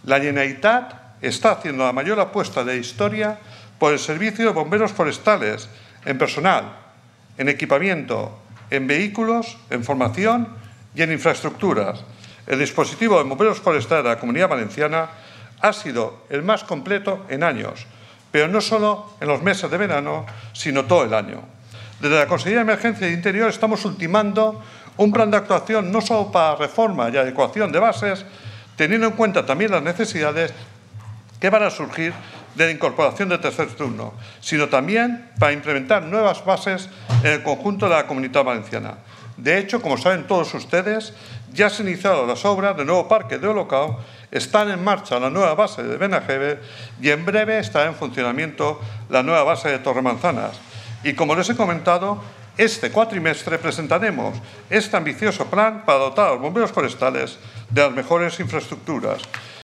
La Generalitat está haciendo la mayor apuesta de la historia por el servicio de bomberos forestales, en personal, en equipamiento, en vehículos, en formación y en infraestructuras. El dispositivo de bomberos forestales de la Comunidad Valenciana ha sido el más completo en años, pero no solo en los meses de verano, sino todo el año. Desde la Consejería de Emergencia y Interior estamos ultimando un plan de actuación no solo para reforma y adecuación de bases, teniendo en cuenta también las necesidades que van a surgir de la incorporación del tercer turno, sino también para implementar nuevas bases en el conjunto de la Comunidad Valenciana. De hecho, como saben todos ustedes, ya se han iniciado las obras del nuevo parque de Olocau, están en marcha la nueva base de Benajever y en breve estará en funcionamiento la nueva base de Torremanzanas. Y como les he comentado, este cuatrimestre presentaremos este ambicioso plan para dotar a los bomberos forestales de las mejores infraestructuras.